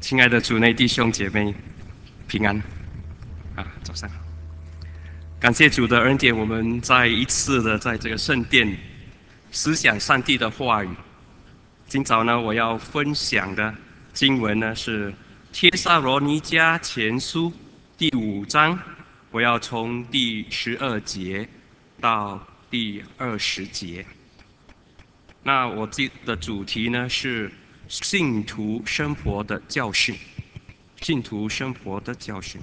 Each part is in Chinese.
亲爱的主内弟兄姐妹，平安早上好！感谢主的恩典，我们再一次的在这个圣殿思想上帝的话语。今早呢，我要分享的经文呢是帖撒罗尼迦前书第5章，我要从第12节到第20节。那我的主题呢是信徒生活的教训。信徒生活的教训。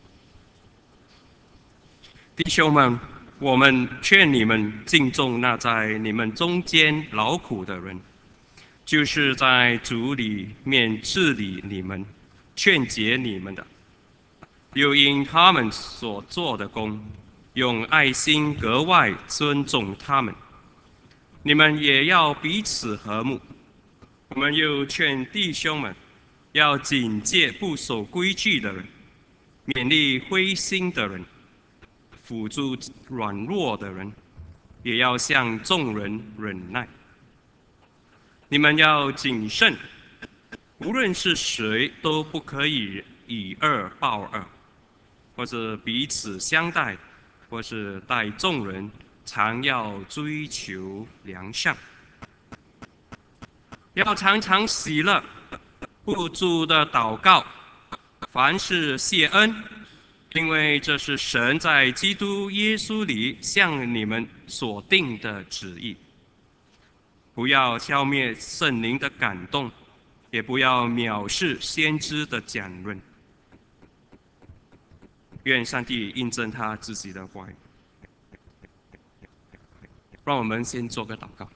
弟兄们，我们劝你们敬重那在你们中间劳苦的人，就是在主里面治理你们、劝解你们的，又因他们所做的工，用爱心格外尊重他们。你们也要彼此和睦。我们又劝弟兄们，要警戒不守规矩的人，勉励灰心的人，辅助软弱的人，也要向众人忍耐。你们要谨慎，无论是谁，都不可以以恶报恶，或者彼此相待，或是待众人，常要追求良善。要常常喜乐，不住的祷告，凡事谢恩，因为这是神在基督耶稣里向你们所定的旨意。不要消灭圣灵的感动，也不要藐视先知的讲论。愿上帝印证他自己的话语。让我们先做个祷告。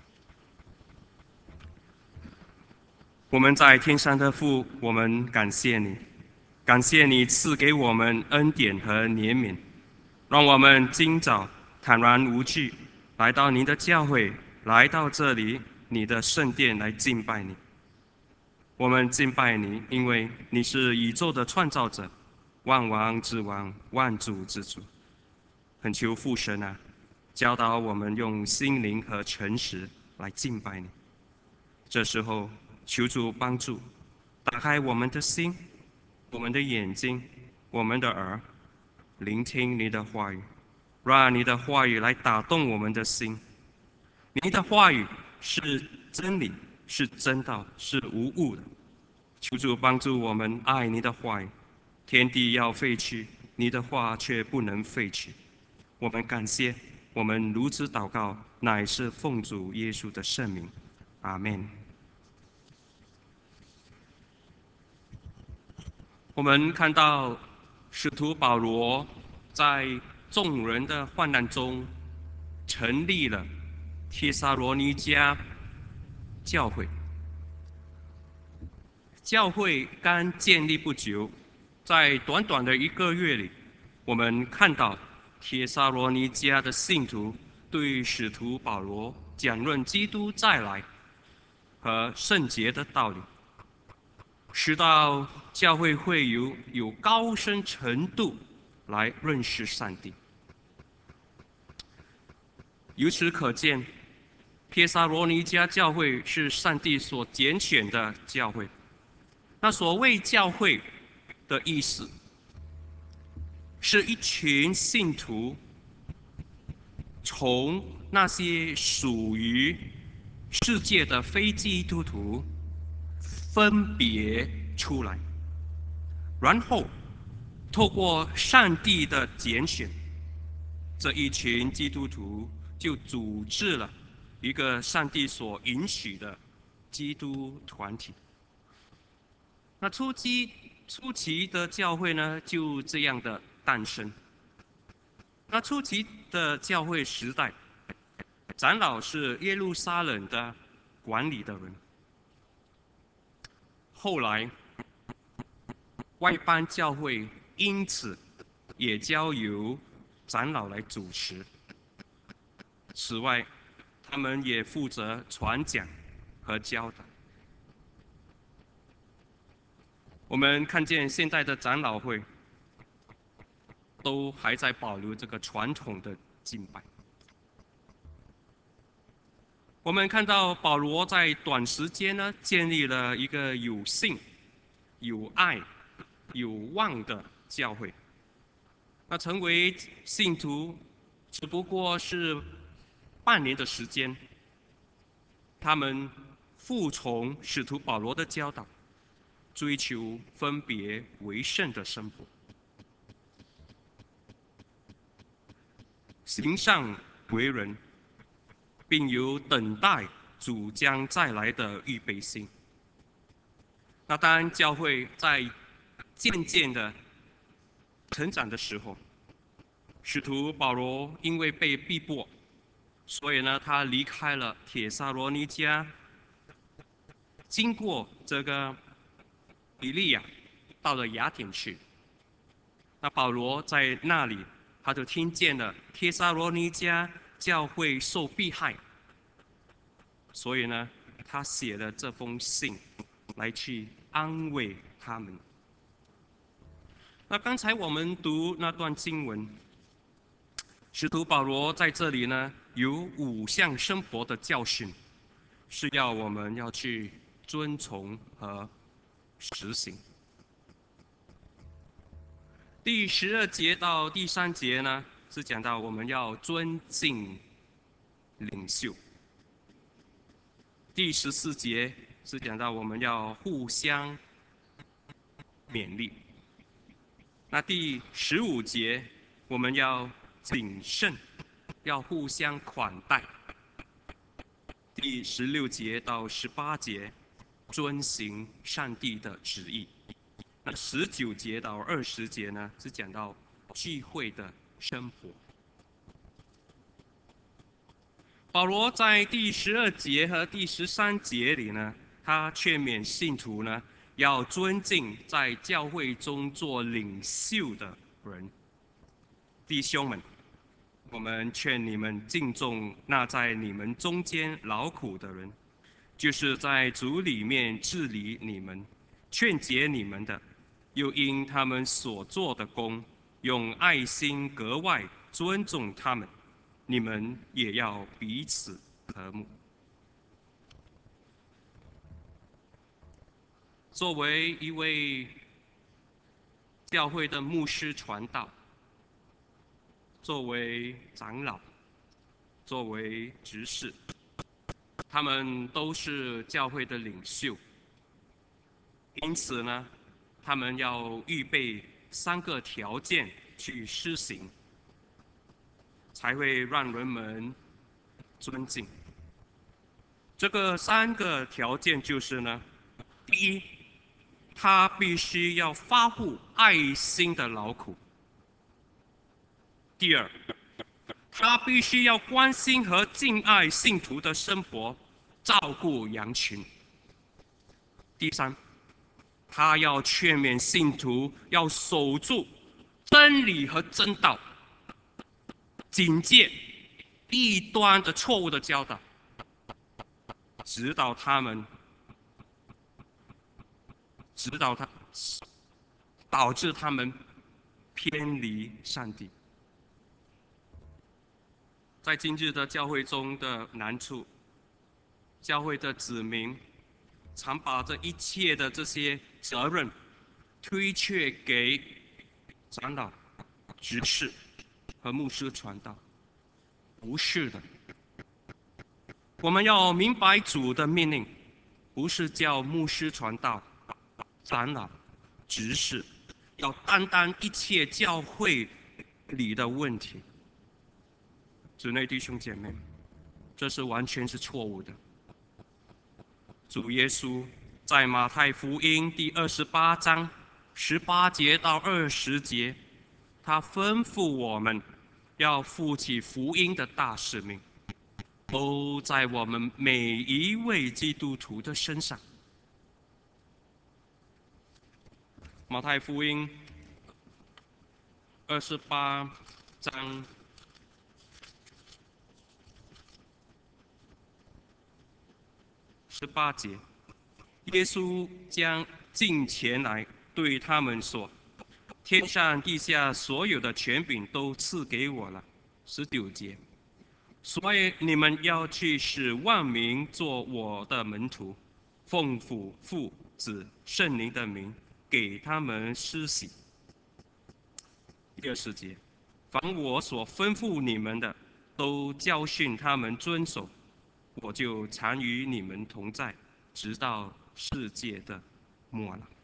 我们在天上的父，我们感谢你，感谢你赐给我们恩典和怜悯，让我们今早坦然无惧来到您的教会，来到这里你的圣殿来敬拜你。我们敬拜你，因为你是宇宙的创造者，万王之王，万主之主。恳求父神啊，教导我们用心灵和诚实来敬拜你。这时候求主帮助，打开我们的心，我们的眼睛，我们的耳，聆听你的话语，让你的话语来打动我们的心。你的话语是真理，是真道，是无误的。求主帮助我们爱你的话语。天地要废去，你的话却不能废去。我们感谢，我们如此祷告，乃是奉主耶稣的圣名。阿们。我们看到使徒保罗在众人的患难中成立了帖撒罗尼迦教会。教会刚建立不久，在短短的1个月里，我们看到帖撒罗尼迦的信徒对使徒保罗讲论基督再来和圣洁的道理，使到教会会有高深程度来认识上帝。由此可见，帖撒罗尼迦教会是上帝所拣选的教会。那所谓教会的意思，是一群信徒从那些属于世界的非基督徒分别出来，然后透过上帝的拣选，这一群基督徒就组织了一个上帝所允许的基督团体。那初期的教会呢，就这样的诞生。那初期的教会时代，长老是耶路撒冷的管理的人。后来，外邦教会因此也交由长老来主持。此外，他们也负责传讲和教导。我们看见现在的长老会都还在保留这个传统的敬拜。我们看到保罗在短时间呢，建立了一个有信有爱、有望的教会。那成为信徒只不过是半年的时间，他们服从使徒保罗的教导，追求分别为圣的生活，行善为人，并有等待主将再来的预备心。那当教会在渐渐的成长的时候，使徒保罗因为被逼迫，所以呢，他离开了帖撒罗尼迦，经过这个比利亚，到了雅典去。那保罗在那里，他就听见了帖撒罗尼迦教会受迫害，所以呢，他写了这封信来去安慰他们。那刚才我们读那段经文，使徒保罗在这里呢有5项生活的教训，是要我们要去遵从和实行。第12节到第3节呢，是讲到我们要尊敬领袖。第14节是讲到我们要互相勉励。那第15节我们要谨慎，要互相款待。第16节到18节遵行上帝的旨意。那19节到20节呢，是讲到聚会的生活。保罗在第12节和第13节里呢，他劝勉信徒呢，要尊敬在教会中做领袖的人。弟兄们，我们劝你们敬重那在你们中间劳苦的人，就是在主里面治理你们、劝解你们的，又因他们所做的工，用爱心格外尊重他们。你们也要彼此和睦。作为一位教会的牧师传道，作为长老，作为执事，他们都是教会的领袖。因此呢，他们要预备3个条件去施行，才会让人们尊敬。这个3个条件就是呢，第一，他必须要发乎爱心的劳苦；第二，他必须要关心和敬爱信徒的生活，照顾羊群；第三，他要劝勉信徒要守住真理和真道，警戒异端的错误的教导，指导他，导致他们偏离上帝。在今日的教会中的难处，教会的子民常把这一切的这些责任推却给长老、执事和牧师传道。不是的，我们要明白主的命令，不是叫牧师传道、长老、执事要担当一切教会里的问题。主内弟兄姐妹，这是完全是错误的。主耶稣在马太福音第28章18节到20节，他吩咐我们要负起福音的大使命，都在我们每一位基督徒的身上。马太福音28章18节，耶稣将近前来对他们说：“天上地下所有的权柄都赐给我了。”19节，所以你们要去使万民做我的门徒，奉父、子、圣灵的名， 给他们施洗。第20节，凡我所吩咐你们的，都教训他们遵守，我就常与你们同在，直到世界的末了。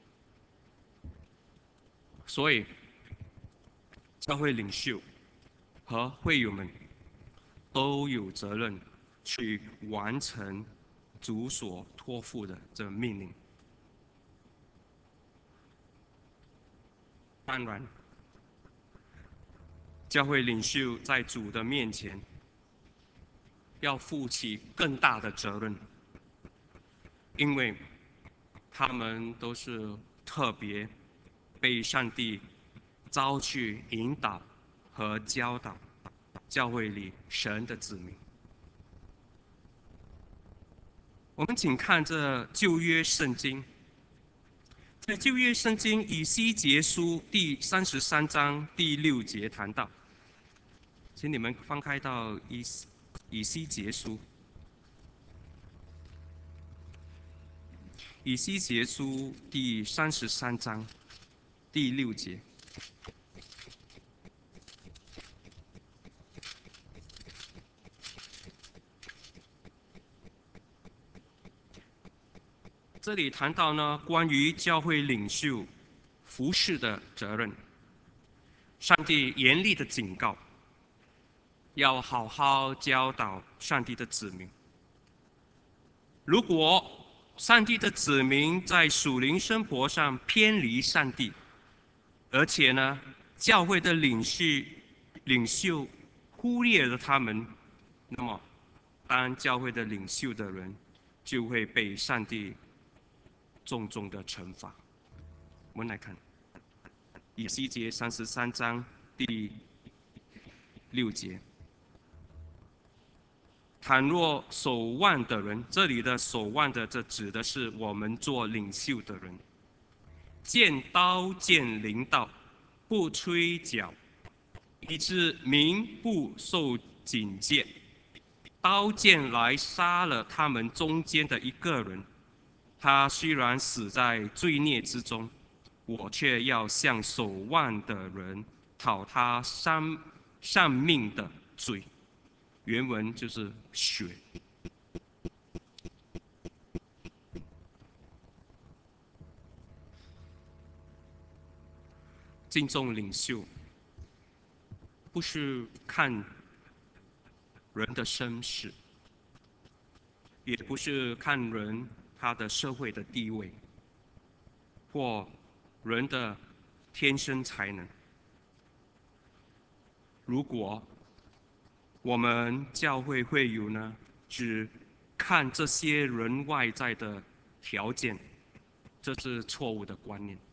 所以，教会领袖和会友们都有责任去完成主所托付的这命令。当然，教会领袖在主的面前要负起更大的责任，因为他们都是特别被上帝召去引导和教导教会里神的子民。我们请看这旧约圣经，在旧约圣经以西结书第33章第6节谈到，请你们翻开到以西结书，以西结书第33章第6节。这里谈到呢，关于教会领袖服侍的责任，上帝严厉的警告，要好好教导上帝的子民。如果上帝的子民在属灵生活上偏离上帝，而且呢，教会的领袖忽略了他们，那么当教会的领袖的人就会被上帝重重的惩罚。我们来看以西结33章第6节。倘若守望的人，这里的守望的，这指的是我们做领袖的人，见刀剑临到，不吹角，以致民不受警戒，刀剑来杀了他们中间的一个人，他虽然死在罪孽之中，我却要向守望的人讨他丧命的罪。原文就是血。敬重领袖，不是看人的身世，也不是看人他的社会的地位，或人的天生才能。如果我们教会会友呢，只看这些人外在的条件，这是错误的观念。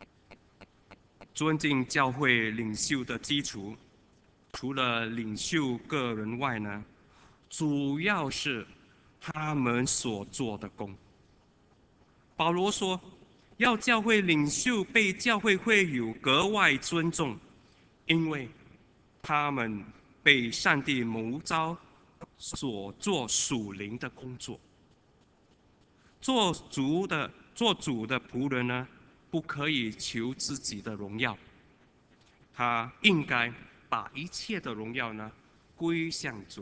尊敬教会领袖的基础，除了领袖个人外呢，主要是他们所做的工。保罗说，要教会领袖被教会会友格外尊重，因为他们被上帝谋召所做属灵的工作。做主的仆人呢，不可以求自己的荣耀，他应该把一切的荣耀呢归向主。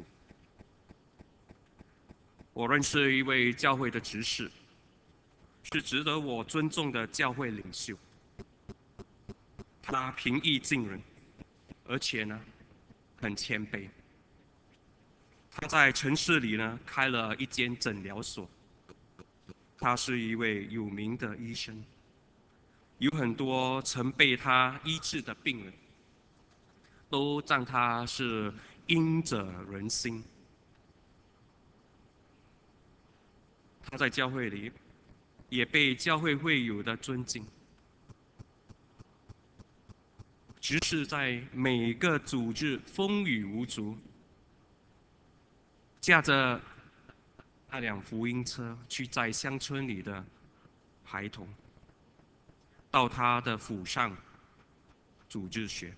我认识一位教会的执事，是值得我尊重的教会领袖。他平易近人，而且呢很谦卑。他在城市里呢开了一间诊疗所。他是一位有名的医生，有很多曾被他医治的病人，都赞他是医者仁心。他在教会里也被教会会友的尊敬，即使在每个组织风雨无阻，驾着那辆福音车去载乡村里的孩童到他的府上组织学，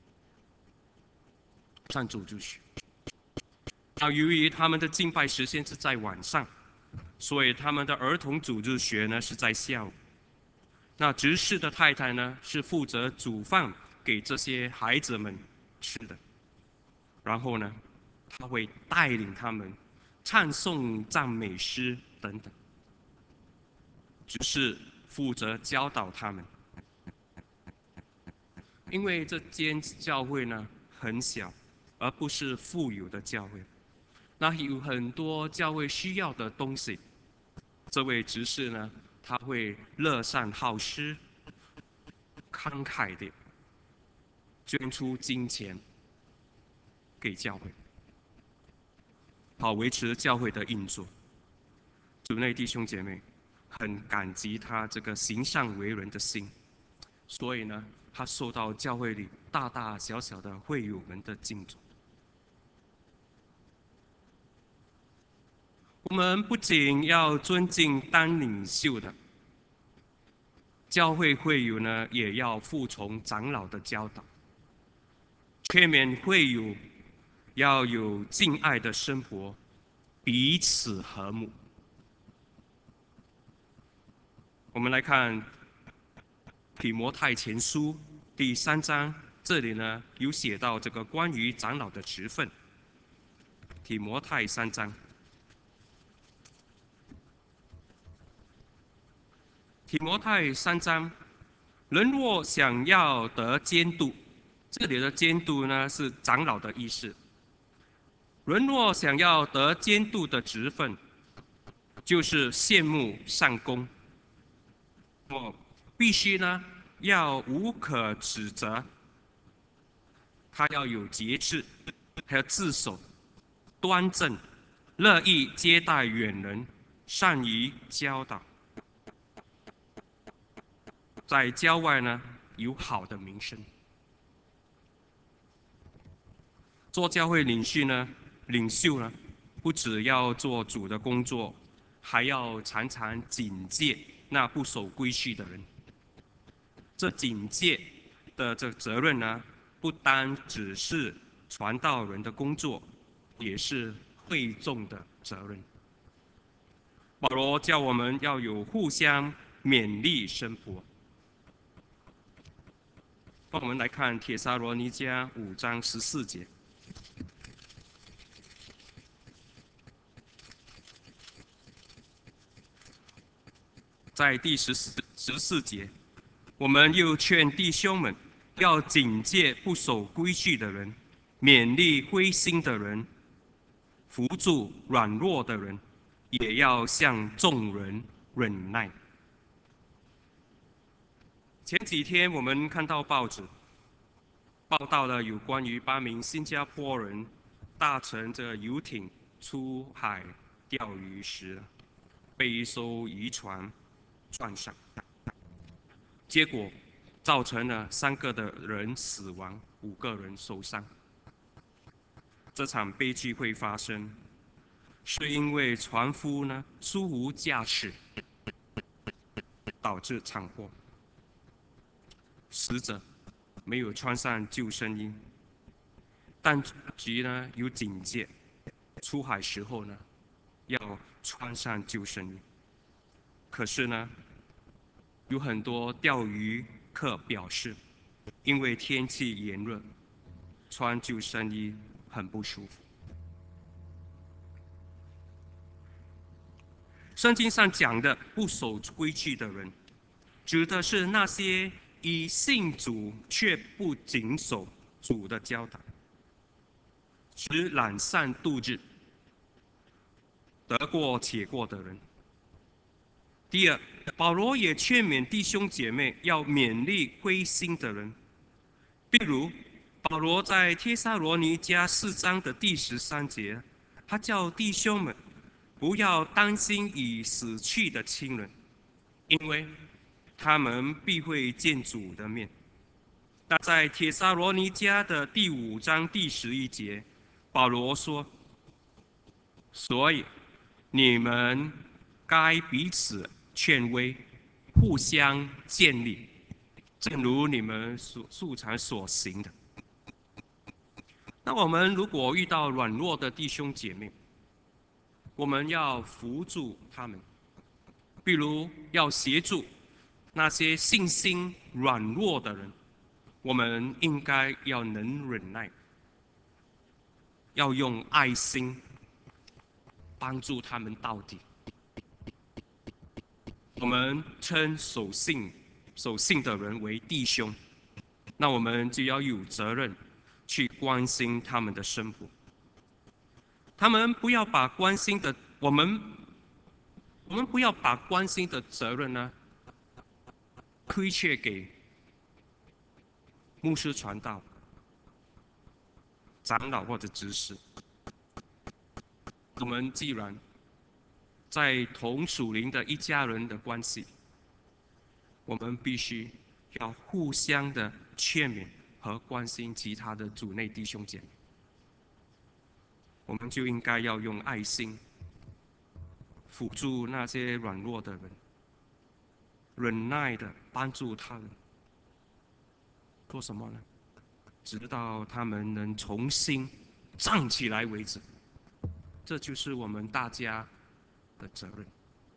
上组织学。由于他们的敬拜时间是在晚上，所以他们的儿童组织学呢是在下午。 那执事的太太呢，是负责煮饭给这些孩子们吃的。然后呢，他会带领他们唱颂赞美诗等等，只是负责教导他们。因为这间教会呢很小，而不是富有的教会，那有很多教会需要的东西，这位执事呢，他会乐善好施，慷慨地捐出金钱给教会，好维持教会的运作。主内弟兄姐妹很感激他这个行善为人的心，所以呢，他受到教会里大大小小的会友们的敬重。我们不仅要尊敬当领袖的教会会友呢，也要服从长老的教导，劝勉会友要有敬爱的生活，彼此和睦。我们来看提摩太前书第3章，这里呢有写到这个关于长老的职分。提摩太3章，提摩太3章，人若想要得监督，这里的监督呢是长老的意思。人若想要得监督的职分，就是羡慕善功，必须呢要无可指责，他要有节制，还要自守、端正，乐意接待远人，善于教导，在郊外呢有好的名声。做教会领袖呢，不只要做主的工作，还要常常警戒那不守规矩的人。这警戒的这责任呢，不单只是传道人的工作，也是会众的责任。保罗叫我们要有互相勉励生活。让我们来看帖撒罗尼迦5章14节。在第14节，我们又劝弟兄们要警戒不守规矩的人，勉励灰心的人，扶助软弱的人，也要向众人忍耐。前几天我们看到报纸报道了有关于8名新加坡人搭乘着游艇出海钓鱼时，被一艘渔船撞上，结果造成了3个的人死亡，5个人受伤。这场悲剧会发生，是因为船夫呢疏忽驾驶，导致惨祸。死者没有穿上救生衣，当局呢有警戒，出海时候呢要穿上救生衣。可是呢，有很多钓鱼客表示，因为天气炎热，穿救生衣很不舒服。圣经上讲的不守规矩的人，指的是那些以信主却不谨守主的教导，只懒散度日、得过且过的人。第二，保罗也劝勉弟兄姐妹要勉励灰心的人，比如保罗在帖撒罗尼迦4章的第13节，他叫弟兄们不要担心已死去的亲人，因为他们必会见主的面。那在帖撒罗尼迦的第5章第11节，保罗说：“所以你们该彼此劝慰，互相建立，正如你们素常所行的。”那我们如果遇到软弱的弟兄姐妹，我们要扶助他们，比如要协助那些信心软弱的人，我们应该要能忍耐，要用爱心帮助他们到底。我们称守信的人为弟兄，那我们就要有责任去关心他们的生活。他们不要把关心的我们不要把关心的责任呢推卸给牧师传道、长老或者执事。我们既然在同属灵的一家人的关系，我们必须要互相的劝勉和关心其他的主内弟兄姐妹。我们就应该要用爱心辅助那些软弱的人，忍耐的帮助他们。做什么呢？直到他们能重新站起来为止。这就是我们大家的责任。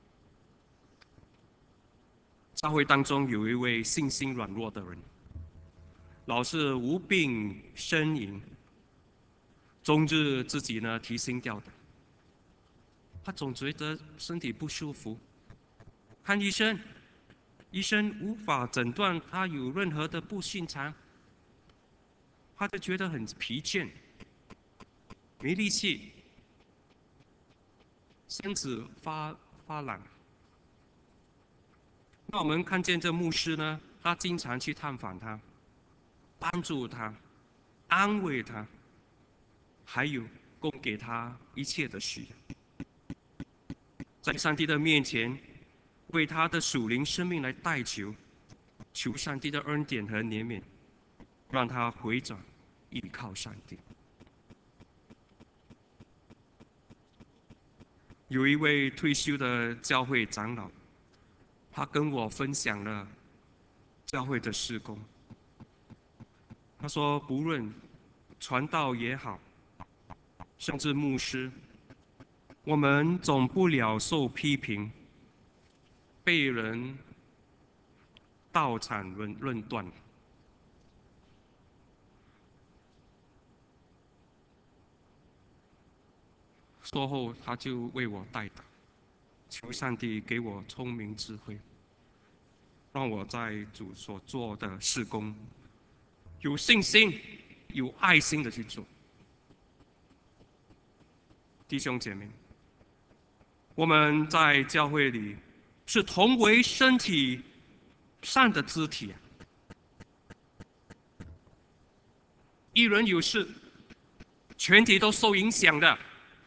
教会当中有一位信心软弱的人，老是无病呻吟，终日自己呢提心吊胆。他总觉得身体不舒服，看医生，医生无法诊断他有任何的不寻常，他就觉得很疲倦，没力气，身子发懒。那我们看见这牧师呢，他经常去探访他，帮助他，安慰他，还有供给他一切的需要，在上帝的面前为他的属灵生命来代求，求上帝的恩典和怜悯，让他回转依靠上帝。有一位退休的教会长老，他跟我分享了教会的事工。他说，不论传道也好，甚至牧师，我们总不了受批评，被人道产论断。说后，他就为我代祷，求上帝给我聪明智慧，让我在主所做的事工有信心、有爱心的去做。弟兄姐妹，我们在教会里是同为身体上的肢体，一人有事，全体都受影响的。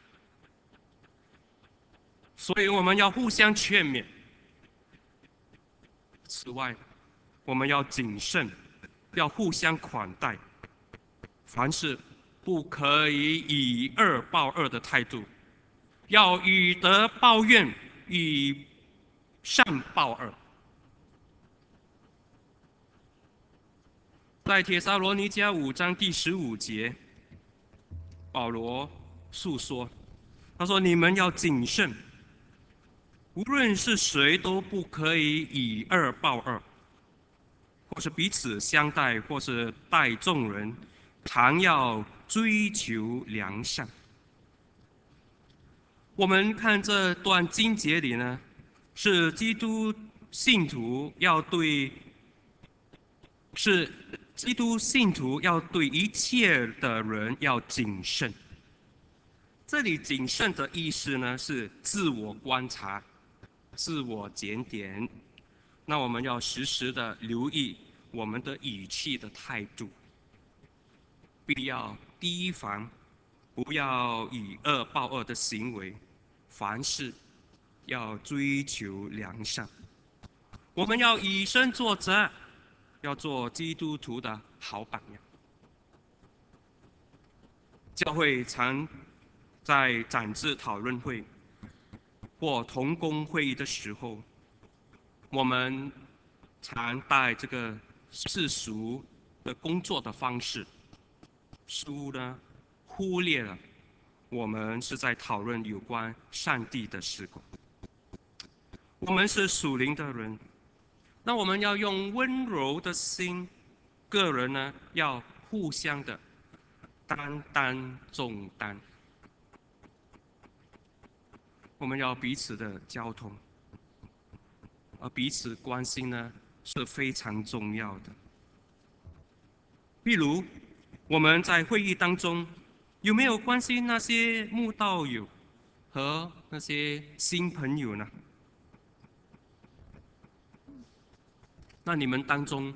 所以我们要互相劝勉。此外，我们要谨慎，要互相款待，凡事不可以以恶报恶的态度，要以德报怨，以善报恶。在帖撒罗尼迦5章第15节，保罗述说，他说：“你们要谨慎。无论是谁都不可以以恶报恶，或是彼此相待，或是待众人，常要追求良善。”我们看这段经节里呢，是基督信徒要对一切的人要谨慎。这里谨慎的意思呢，是自我观察、自我检点。那我们要时时的留意我们的语气的态度，必要提防，不要以恶报恶的行为，凡事要追求良善。我们要以身作则，要做基督徒的好榜样。教会常在长治讨论会或同工会议的时候，我们常带这个世俗的工作的方式，似乎呢忽略了我们是在讨论有关上帝的事工。我们是属灵的人， 那我们要用温柔的心，个人呢要互相的担当重担，我们要彼此的交通，而彼此关心呢是非常重要的。例如，我们在会议当中有没有关心那些慕道友和那些新朋友呢？那你们当中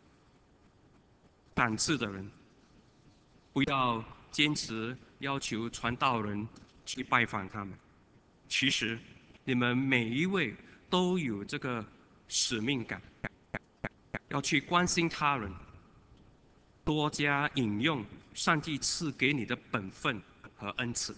胆次的人，不要坚持要求传道人去拜访他们。其实，你们每一位都有这个使命感，要去关心他人，多加引用上帝赐给你的本分和恩赐。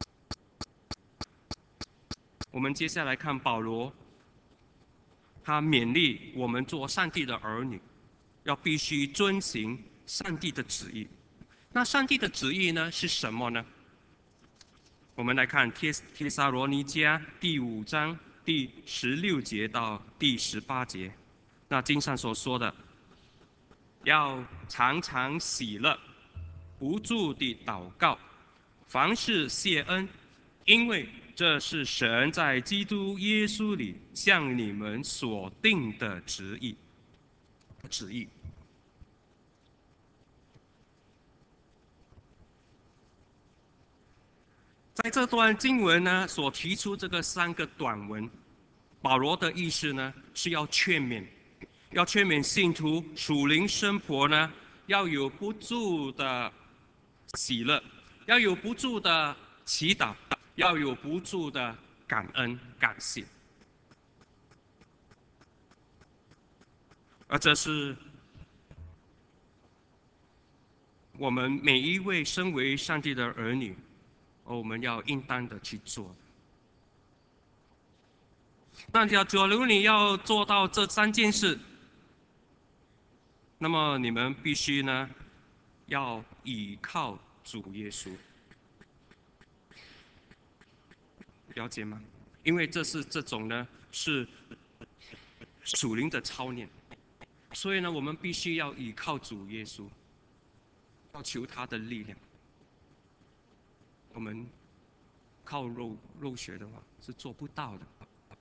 我们接下来看保罗，他勉励我们做上帝的儿女，要必须遵行上帝的旨意。那上帝的旨意呢是什么呢？我们来看帖撒罗尼迦第5章第16节到第18节。那经上所说的，要常常喜乐，不住地祷告，凡事谢恩，因为这是神在基督耶稣里向你们所定的旨意。在这段经文呢，所提出这个3个短文，保罗的意思呢是要劝勉信徒属灵生活呢要有不住的喜乐，要有不住的祈祷，要有不住的感恩感谢。而这是我们每一位身为上帝的儿女，我们要应当的去做。那假如你要做到这3件事，那么你们必须呢要倚靠主耶稣，了解吗？因为这种呢是属灵的操练，所以呢我们必须要倚靠主耶稣，要求他的力量。我们靠肉血的话是做不到的。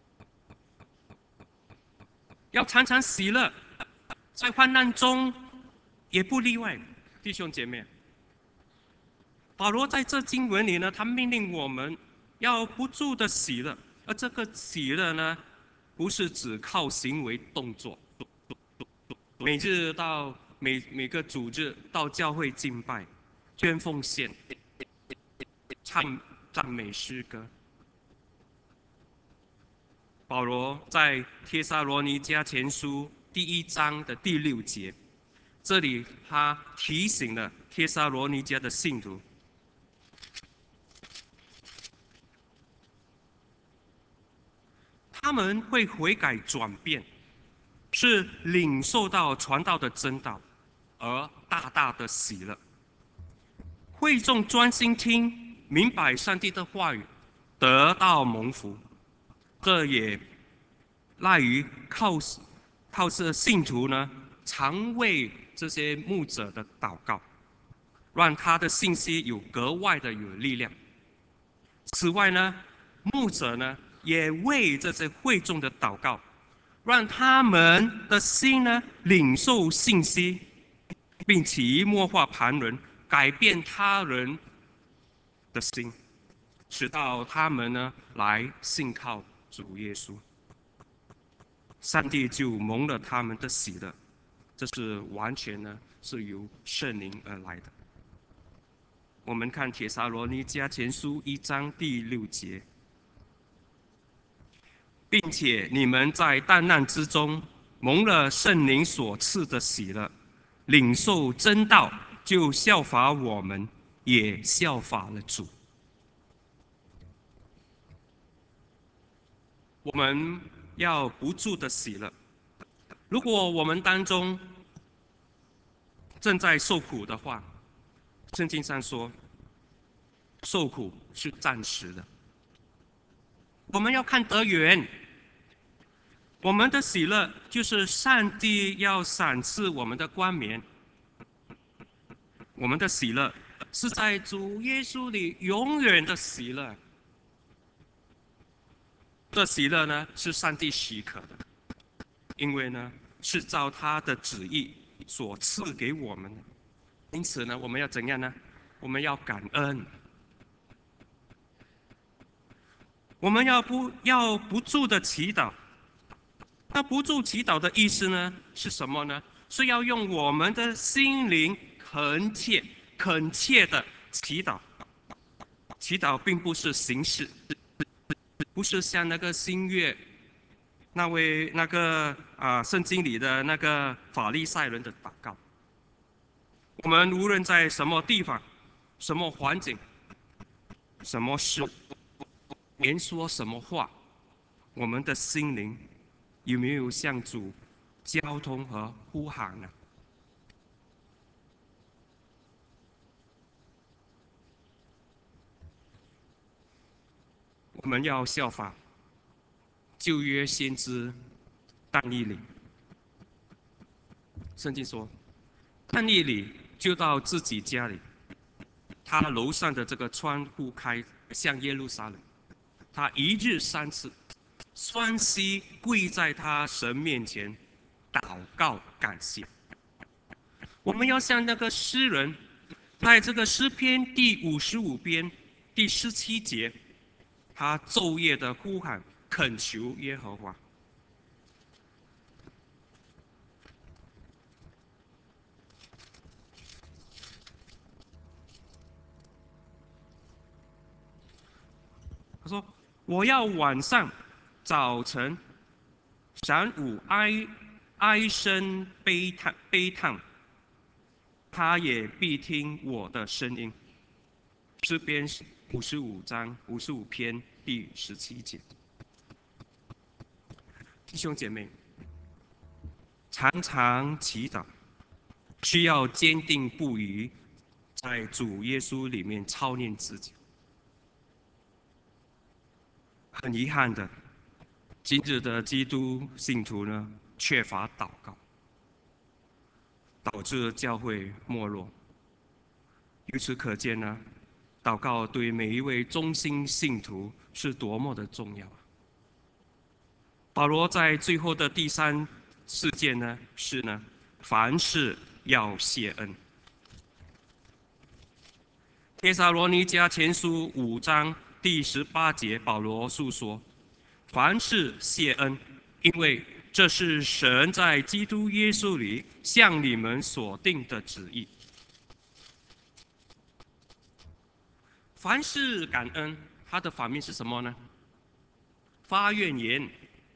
要常常喜乐，在患难中也不例外，弟兄姐妹。保罗在这经文里呢，他命令我们要不住的喜乐，而这个喜乐呢，不是只靠行为动作。每日到每个组织到教会敬拜、捐奉献、唱赞美诗歌。保罗在帖撒罗尼迦前书第1章的第6节，这里他提醒了帖撒罗尼迦的信徒，他们会悔改转变，是领受到传道的真道，而大大的喜乐。会众专心听，明白上帝的话语，得到蒙福。这也赖于靠着信徒呢，常为这些牧者的祷告，让他的信息有格外的有力量。此外呢，牧者呢也为这些会众的祷告，让他们的心呢领受信息，并且默化旁人，改变他人的心，直到他们呢来信靠主耶稣。上帝就蒙了他们的喜乐，这是完全呢是由圣灵而来的。我们看帖撒罗尼迦前书1章第6节，并且你们在大难之中蒙了圣灵所赐的喜乐，领受真道，就效法我们，也效法了主。我们要不住的喜乐。如果我们当中正在受苦的话，圣经上说，受苦是暂时的。我们要看得远， 我们的喜乐就是上帝要赏赐我们的冠冕。我们的喜乐是在主耶稣里永远的喜乐。这喜乐呢，是上帝许可的，因为呢，是照他的旨意所赐给我们的。因此呢，我们要怎样呢？我们要感恩。我们要不住的祈祷。那不住祈祷的意思呢，是什么呢？是要用我们的心灵恳切的祈祷。祈祷并不是形式，不是像那个新月圣经里的那个法利赛人的祷告。我们无论在什么地方、什么环境、什么事，连说什么话，我们的心灵有没有向主交通和呼喊呢？我们要效法旧约先知但以理。圣经说，但以理就到自己家里，他楼上的这个窗户开向耶路撒冷，他一日3次，双膝跪在他神面前，祷告感谢。我们要像那个诗人，在这个诗篇第55篇第17节，他昼夜的呼喊恳求耶和华。他说：“我要晚上、早晨、晌午哀声悲叹，他也必听我的声音。”诗篇55篇第17节。弟兄姐妹，常常祈祷，需要坚定不移，在主耶稣里面操练自己。很遗憾的，今日的基督信徒呢，缺乏祷告，导致教会没落。由此可见呢，祷告对每一位忠心信徒是多么的重要。保罗在最后的第3事件呢，是呢，凡事要谢恩。帖撒罗尼迦前书5章第18节，保罗述说：凡事谢恩，因为这是神在基督耶稣里向你们所定的旨意。凡事感恩，它的反面是什么呢？发怨言。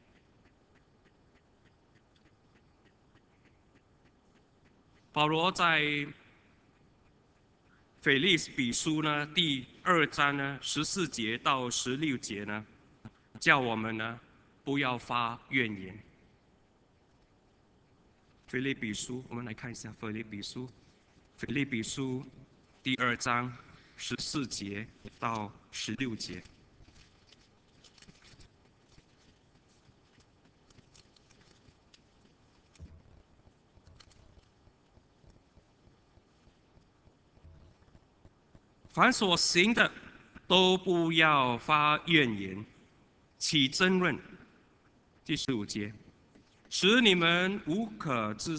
保罗在腓立比书呢第2章呢14节到16节呢，叫我们呢不要发怨言。腓立比书，我们来看一下腓立比书第2章14节到16节。凡所行的，都不要发怨言，起争论。第15节，使你们无可指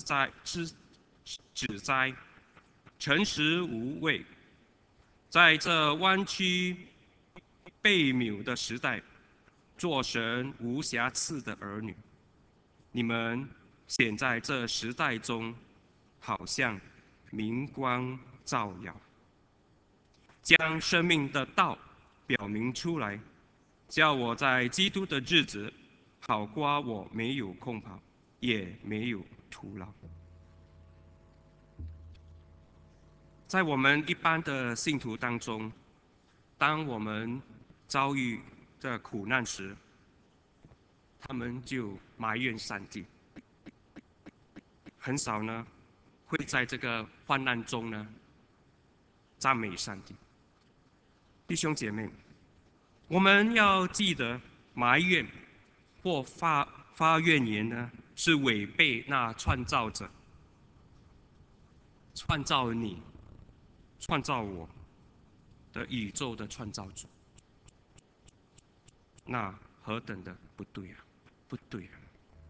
摘，诚实无畏。在这弯曲悖谬的时代，做神无瑕疵的儿女。你们显在这时代中，好像明光照耀，将生命的道表明出来，叫我在基督的日子，好夸我没有空跑，也没有徒劳。在我们一般的信徒当中，当我们遭遇这苦难时，他们就埋怨上帝，很少呢会在这个患难中呢赞美上帝。弟兄姐妹，我们要记得埋怨或发怨言呢，是违背那创造者、创造你、创造我的宇宙的创造主，那何等的不对啊！不对啊！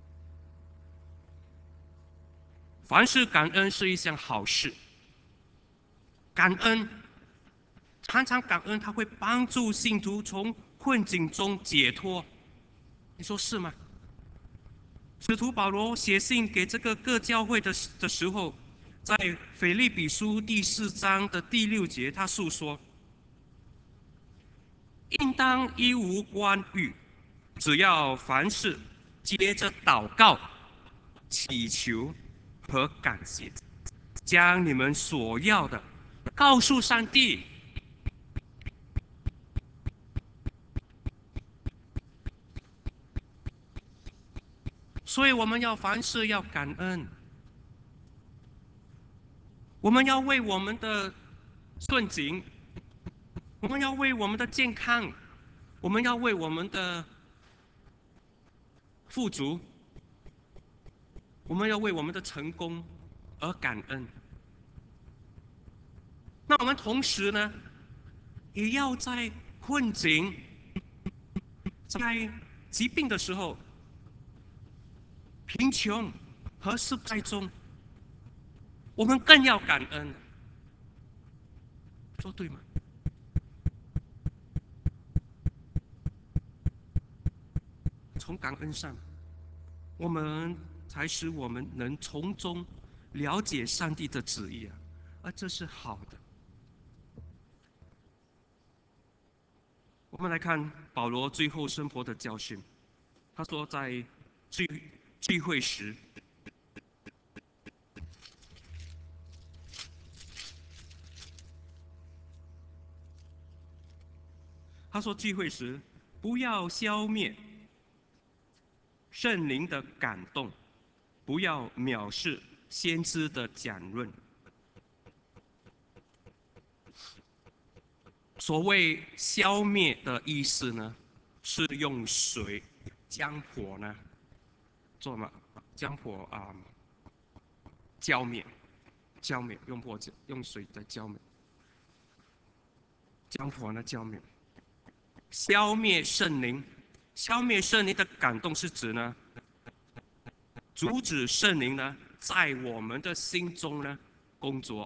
凡事感恩是一项好事，感恩常常感恩，它会帮助信徒从困境中解脱。你说是吗？使徒保罗写信给这个各教会的时候，在腓立比书第4章的第6节，他述说：应当一无关欲，只要凡事接着祷告、祈求和感谢，将你们所要的告诉上帝。所以我们要凡事要感恩，我们要为我们的顺境，我们要为我们的健康，我们要为我们的富足，我们要为我们的成功而感恩。那我们同时呢，也要在困境、在疾病的时候、贫穷和失败中，我们更要感恩。说对吗？从感恩上，我们才使我们能从中了解上帝的旨意啊，而这是好的。我们来看保罗最后生活的教训。他说，在聚会时，聚会时不要消灭圣灵的感动，不要藐视先知的讲论。所谓消灭的意思呢，是用水将火呢做嘛？将火浇灭，用水在浇灭，将火呢浇灭。消灭圣灵，消灭圣灵的感动是指呢，阻止圣灵呢在我们的心中呢工作。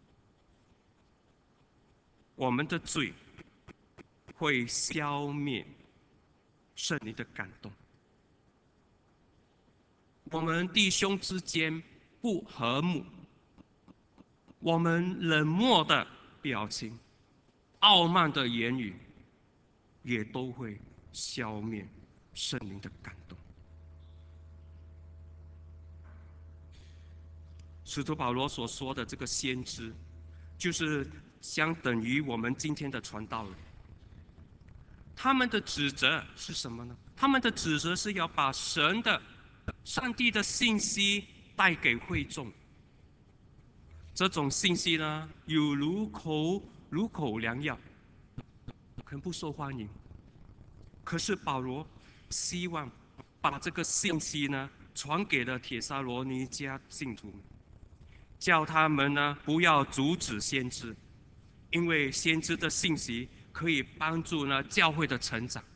我们的罪会消灭圣灵的感动。我们弟兄之间不和睦，我们冷漠的表情、傲慢的言语，也都会消灭圣灵的感动。使徒保罗所说的这个先知，就是相等于我们今天的传道人。他们的职责是什么呢？他们的职责是要把上帝的信息带给会众。这种信息呢，有如口良药，很不受欢迎。可是保罗希望把这个信息呢传给了帖撒罗尼迦信徒，叫他们呢不要阻止先知，因为先知的信息可以帮助呢教会的成长。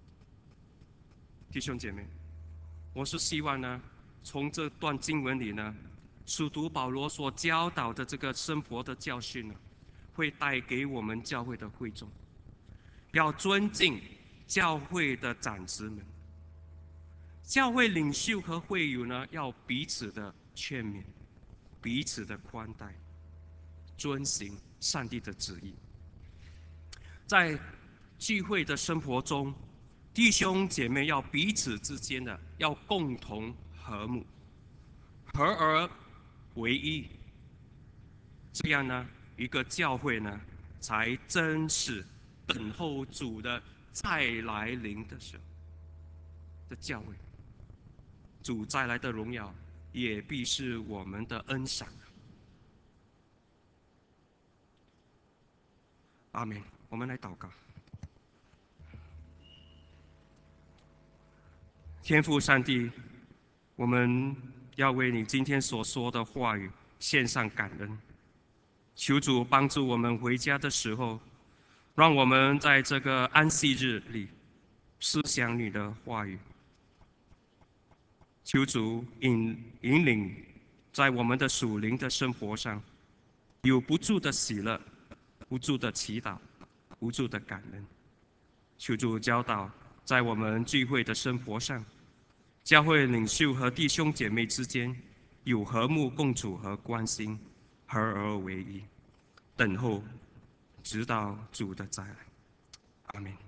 弟兄姐妹，我是希望呢，从这段经文里呢，使徒保罗所教导的这个生活的教训呢，会带给我们教会的会众，要尊敬教会的长子们，教会领袖和会友呢，要彼此的劝勉，彼此的宽待，遵行上帝的旨意。在聚会的生活中，弟兄姐妹要彼此之间的要共同和睦，合而为一，这样呢，一个教会呢，才真是等候主的再来临的时候的教会。主再来的荣耀，也必是我们的恩赏。阿们。我们来祷告。 天父上帝，我们要为你今天所说的话语献上感恩。求主帮助我们回家的时候，让我们在这个安息日里思想你的话语。求主引领在我们的属灵的生活上，有不住的喜乐，不住的祈祷，不住的感恩。求主教导在我们聚会的生活上，教会领袖和弟兄姐妹之间有和睦共处和关心，合而为一，等候直到主的再来。阿门。